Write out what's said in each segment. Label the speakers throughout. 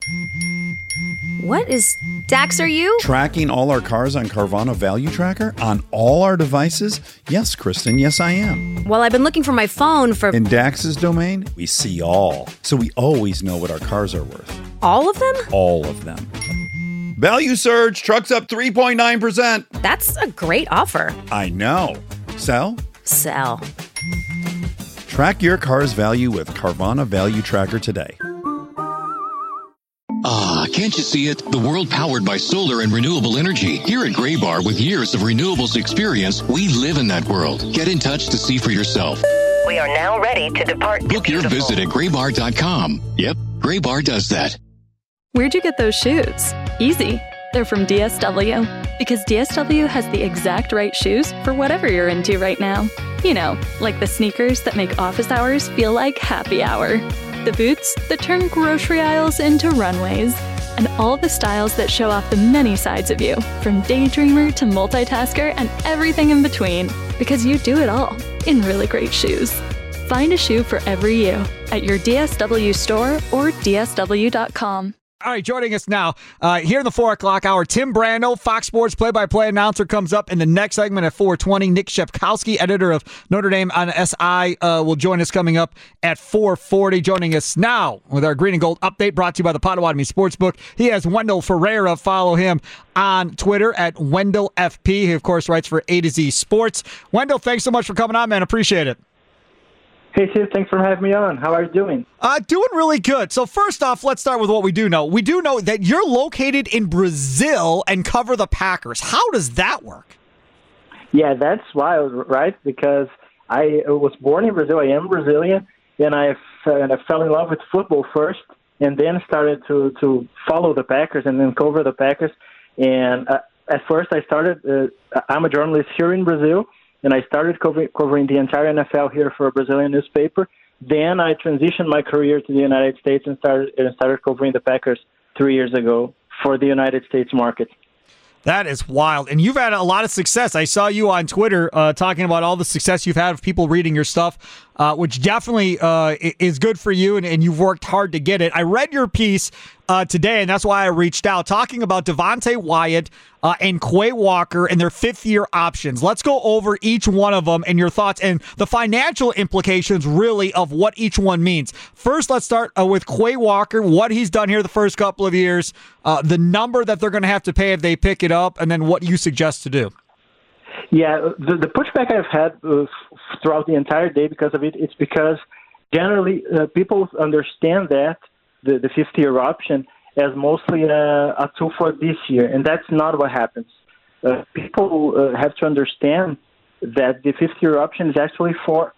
Speaker 1: What is... Dax, are you?
Speaker 2: Tracking all our cars on Carvana Value Tracker on all our devices? Yes, Kristen, yes I am.
Speaker 1: Well, I've been looking for my phone for...
Speaker 2: In Dax's domain, we see all. So we always know what our cars are worth.
Speaker 1: All of them?
Speaker 2: All of them. Value surge, trucks up 3.9%.
Speaker 1: That's a great offer.
Speaker 2: I know. Sell?
Speaker 1: Sell.
Speaker 2: Track your car's value with Carvana Value Tracker today.
Speaker 3: Ah, can't you see it? The world powered by solar and renewable energy. Here at Graybar, with years of renewables experience, we live in that world. Get in touch to see for yourself.
Speaker 4: We are now ready to depart.
Speaker 3: Book your visit at graybar.com. Yep, Graybar does that.
Speaker 5: Where'd you get those shoes? Easy. They're from DSW. Because DSW has the exact right shoes for whatever you're into right now. You know, like the sneakers that make office hours feel like happy hour. The boots that turn grocery aisles into runways. And all the styles that show off the many sides of you, from daydreamer to multitasker and everything in between. Because you do it all in really great shoes. Find a shoe for every you at your DSW store or DSW.com.
Speaker 6: All right, joining us now here in the 4 o'clock hour, Tim Brando, Fox Sports play-by-play announcer, comes up in the next segment at 4:20. Nick Shepkowski, editor of Notre Dame on SI, will join us coming up at 4:40. Joining us now with our Green and Gold update brought to you by the Potawatomi Sportsbook. He has Wendell Ferreira. Follow him on Twitter at WendellFP. He, of course, writes for A to Z Sports. Wendell, thanks so much for coming on, man. Appreciate it.
Speaker 7: Hey, Steve, thanks for having me on. How are you doing?
Speaker 6: Doing really good. So first off, let's start with what we do know. We do know that you're located in Brazil and cover the Packers. How does that work?
Speaker 7: Yeah, that's wild, right? Because I was born in Brazil. I am Brazilian, and I fell in love with football first, and then started to follow the Packers and then cover the Packers. And at first I started, I'm a journalist here in Brazil, and I started covering the entire NFL here for a Brazilian newspaper. Then I transitioned my career to the United States and started covering the Packers 3 years ago for the United States market.
Speaker 6: That is wild. And you've had a lot of success. I saw you on Twitter talking about all the success you've had of people reading your stuff, which definitely is good for you, and you've worked hard to get it. I read your piece today, and that's why I reached out, talking about Devonte Wyatt and Quay Walker and their fifth-year options. Let's go over each one of them and your thoughts and the financial implications, really, of what each one means. First, let's start with Quay Walker, what he's done here the first couple of years, the number that they're going to have to pay if they pick it up, and then what you suggest to do.
Speaker 7: Yeah, the pushback I've had throughout the entire day because of it, it's because generally people understand that the fifth-year option as mostly a tool for this year, and that's not what happens. People have to understand that the fifth-year option is actually for...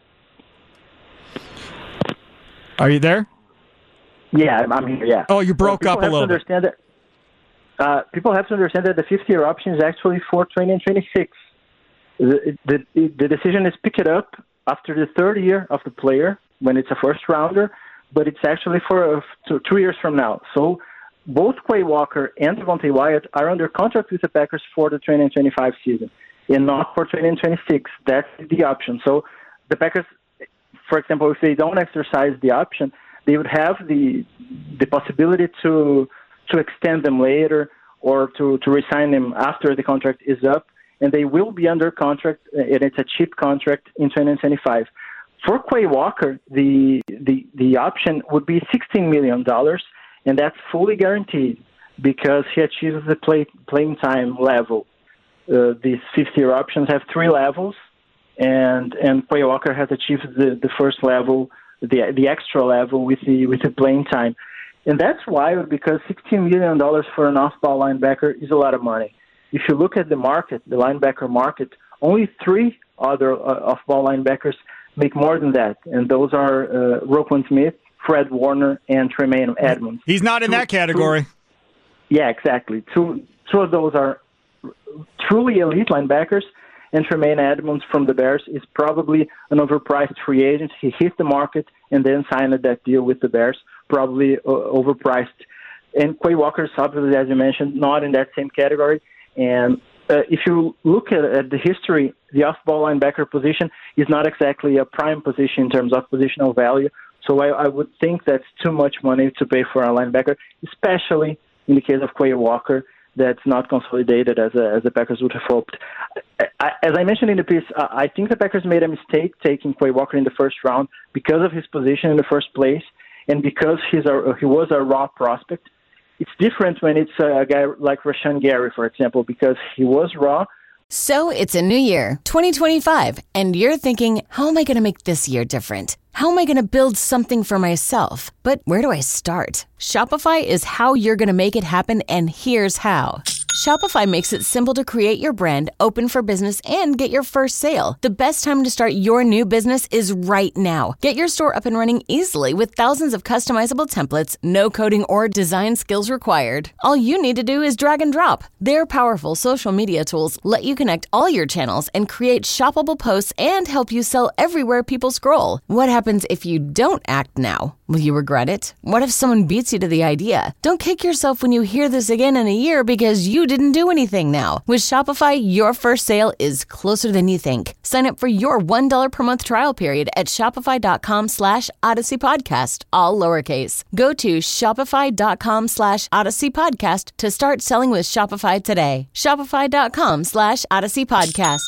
Speaker 6: Are you there?
Speaker 7: Yeah, I'm here, yeah.
Speaker 6: Oh, you broke up a little bit.
Speaker 7: People have to understand that the fifth-year option is actually for 2026. The decision is pick it up after the third year of the player when it's a first-rounder, but it's actually for 2 years from now. So both Quay Walker and Devonte Wyatt are under contract with the Packers for the 2025 season and not for 2026. That's the option. So the Packers, for example, if they don't exercise the option, they would have the possibility to extend them later or to resign them after the contract is up, and they will be under contract, and it's a cheap contract in 2025. For Quay Walker, the option would be $16 million, and that's fully guaranteed because he achieves the playing time level. These fifth-year options have 3 levels, and Quay Walker has achieved the first level, the extra level with the playing time. And that's wild because $16 million for an off-ball linebacker is a lot of money. If you look at the market, the linebacker market, only 3 other off-ball linebackers make more than that, and those are Roquan Smith, Fred Warner, and Tremaine Edmonds.
Speaker 6: He's not in that category.
Speaker 7: Yeah, exactly. Two of those are truly elite linebackers, and Tremaine Edmonds from the Bears is probably an overpriced free agent. He hit the market and then signed that deal with the Bears, probably overpriced. And Quay Walker is obviously, as you mentioned, not in that same category. And if you look at the history, the off-ball linebacker position is not exactly a prime position in terms of positional value So I would think that's too much money to pay for a linebacker, especially in the case of Quay Walker, that's not consolidated as the Packers would have hoped. As I mentioned in the piece, I think the Packers made a mistake taking Quay Walker in the first round because of his position in the first place and because he was a raw prospect. It's different when it's a guy like Rashan Gary, for example, because he was raw.
Speaker 8: So it's a new year, 2025, and you're thinking, how am I going to make this year different? How am I going to build something for myself? But where do I start? Shopify is how you're going to make it happen, and here's how. Shopify makes it simple to create your brand, open for business, and get your first sale. The best time to start your new business is right now. Get your store up and running easily with thousands of customizable templates, no coding or design skills required. All you need to do is drag and drop. Their powerful social media tools let you connect all your channels and create shoppable posts and help you sell everywhere people scroll. What happens if you don't act now? Will you regret it? What if someone beats you to the idea? Don't kick yourself when you hear this again in a year because you didn't do anything now. With Shopify, your first sale is closer than you think. Sign up for your $1 per month trial period at shopify.com/Odyssey Podcast, all lowercase. Go to shopify.com/Odyssey Podcast to start selling with Shopify today. Shopify.com/Odyssey Podcast.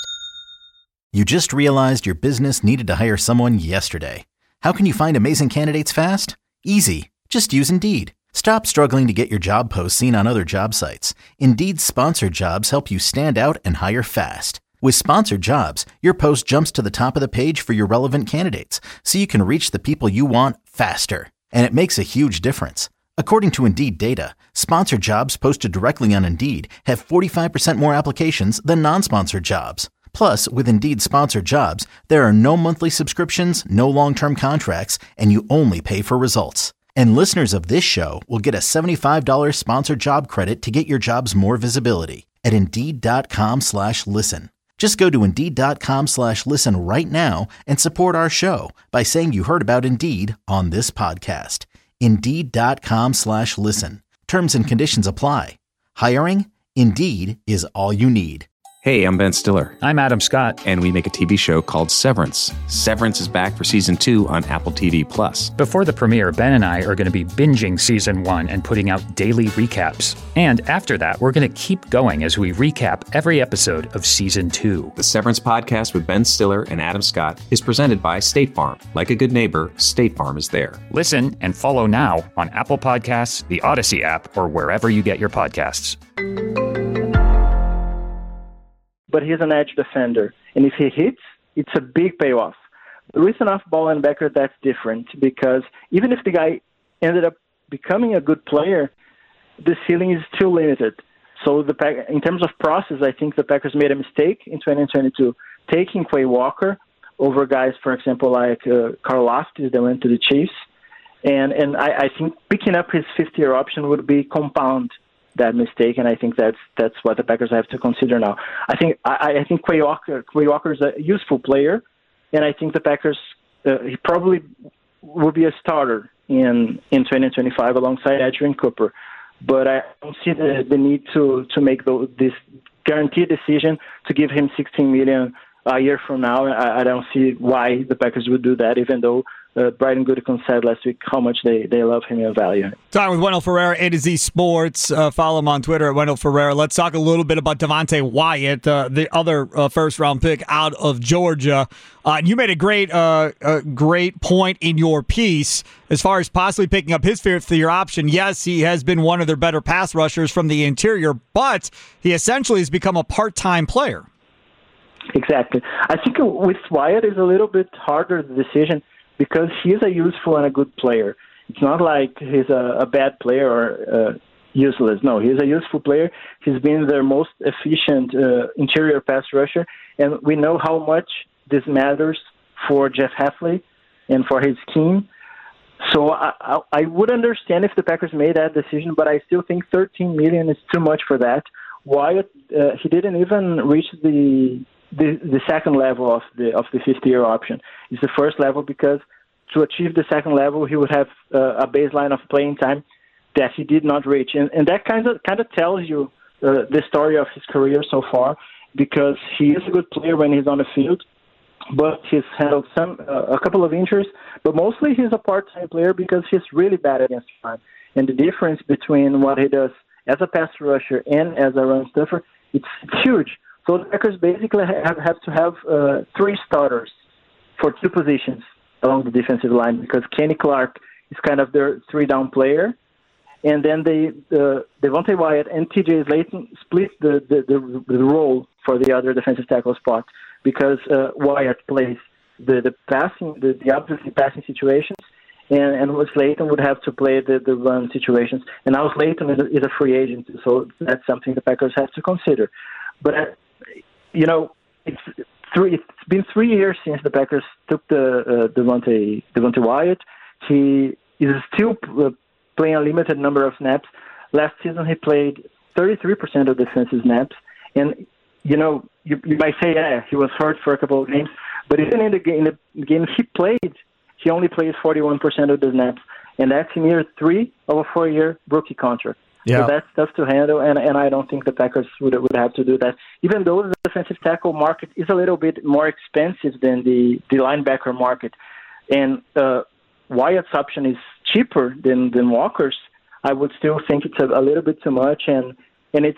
Speaker 9: You just realized your business needed to hire someone yesterday. How can you find amazing candidates fast? Easy. Just use Indeed. Stop struggling to get your job posts seen on other job sites. Indeed's sponsored jobs help you stand out and hire fast. With sponsored jobs, your post jumps to the top of the page for your relevant candidates, so you can reach the people you want faster. And it makes a huge difference. According to Indeed data, sponsored jobs posted directly on Indeed have 45% more applications than non-sponsored jobs. Plus, with Indeed sponsored jobs, there are no monthly subscriptions, no long-term contracts, and you only pay for results. And listeners of this show will get a $75 sponsored job credit to get your jobs more visibility at Indeed.com/listen. Just go to Indeed.com/listen right now and support our show by saying you heard about Indeed on this podcast. Indeed.com/listen. Terms and conditions apply. Hiring? Indeed is all you need.
Speaker 10: Hey, I'm Ben Stiller.
Speaker 11: I'm Adam Scott.
Speaker 10: And we make a TV show called Severance. Severance is back for season 2 on Apple TV+.
Speaker 11: Before the premiere, Ben and I are going to be binging season 1 and putting out daily recaps. And after that, we're going to keep going as we recap every episode of season 2.
Speaker 10: The Severance podcast with Ben Stiller and Adam Scott is presented by State Farm. Like a good neighbor, State Farm is there.
Speaker 11: Listen and follow now on Apple Podcasts, the Odyssey app, or wherever you get your podcasts.
Speaker 7: But he's an edge defender. And if he hits, it's a big payoff. With an off-ball linebacker, that's different because even if the guy ended up becoming a good player, the ceiling is still limited. So in terms of process, I think the Packers made a mistake in 2022, taking Quay Walker over guys, for example, like Carl Loftus that went to the Chiefs. And I think picking up his fifth-year option would be compound that mistake, and I think that's what the Packers have to consider now. I think Quay Walker is a useful player, and I think the Packers he probably will be a starter in 2025 alongside Adrian Cooper. But I don't see the need to make this guaranteed decision to give him $16 million a year from now. I don't see why the Packers would do that, even though Brian Gutekunst said last week how much they love him and value him.
Speaker 6: Talking with Wendell Ferreira, A to Z Sports. Follow him on Twitter at Wendell Ferreira. Let's talk a little bit about Devontae Wyatt, the other first-round pick out of Georgia. You made a great point in your piece as far as possibly picking up his fifth-year option. Yes, he has been one of their better pass rushers from the interior, but he essentially has become a part-time player.
Speaker 7: Exactly. I think with Wyatt it's a little bit harder, the decision, because he's a useful and a good player. It's not like he's a bad player or useless. No, he's a useful player. He's been their most efficient interior pass rusher, and we know how much this matters for Jeff Hafley and for his team. So I would understand if the Packers made that decision, but I still think $13 million is too much for that. Wyatt, he didn't even reach the second level of the fifth-year option. It's the first level because to achieve the second level, he would have a baseline of playing time that he did not reach, and that kind of tells you the story of his career so far, because he is a good player when he's on the field, but he's handled a couple of injuries. But mostly he's a part-time player because he's really bad against run. And the difference between what he does as a pass rusher and as a run stuffer, it's huge. So the Packers basically have to have 3 starters for 2 positions along the defensive line because Kenny Clark is kind of their 3-down player. And then Devontae Wyatt and TJ Slayton split the role for the other defensive tackle spot because Wyatt plays the obviously passing situations, and Slayton would have to play the run situations. And now Slayton is a free agent, so that's something the Packers have to consider. But it's been 3 years since the Packers took the Devontae Wyatt. He is still playing a limited number of snaps. Last season he played 33% of defensive snaps, and you might say, yeah, he was hurt for a couple of games, but even in the game he played, he only plays 41% of the snaps, and that's in year 3 of a 4-year rookie contract.
Speaker 6: Yeah.
Speaker 7: So that's tough to handle, and I don't think the Packers would have to do that. Even though the defensive tackle market is a little bit more expensive than the linebacker market, and Wyatt's option is cheaper than Walker's, I would still think it's a little bit too much, and it's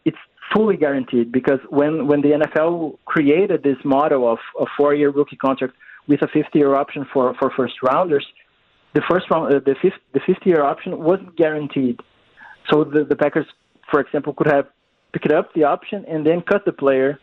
Speaker 7: fully guaranteed because when the NFL created this model of a 4-year rookie contract with a 5th-year option for first rounders, the 5th-year option wasn't guaranteed. So the Packers, for example, could have picked up the option and then cut the player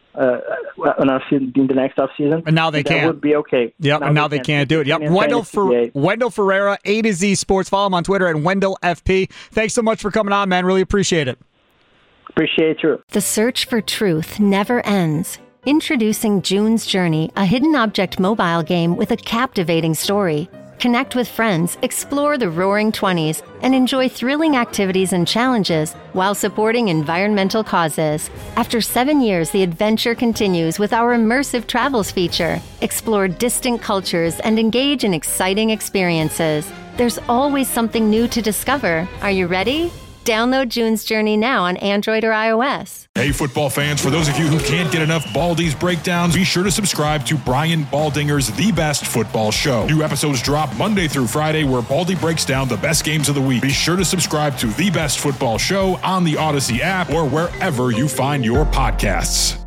Speaker 7: in the next offseason.
Speaker 6: And now they can't.
Speaker 7: That would be okay.
Speaker 6: Yep, and now they can't do it. Yep, Wendell Ferreira, A to Z Sports. Follow him on Twitter at WendellFP. Thanks so much for coming on, man. Really appreciate it.
Speaker 7: Appreciate you.
Speaker 8: The search for truth never ends. Introducing June's Journey, a hidden object mobile game with a captivating story. Connect with friends, explore the Roaring 20s, and enjoy thrilling activities and challenges while supporting environmental causes. After 7 years, the adventure continues with our immersive travels feature. Explore distant cultures and engage in exciting experiences. There's always something new to discover. Are you ready? Download June's Journey now on Android or iOS.
Speaker 12: Hey, football fans, for those of you who can't get enough Baldy's breakdowns, be sure to subscribe to Brian Baldinger's The Best Football Show. New episodes drop Monday through Friday where Baldy breaks down the best games of the week. Be sure to subscribe to The Best Football Show on the Odyssey app or wherever you find your podcasts.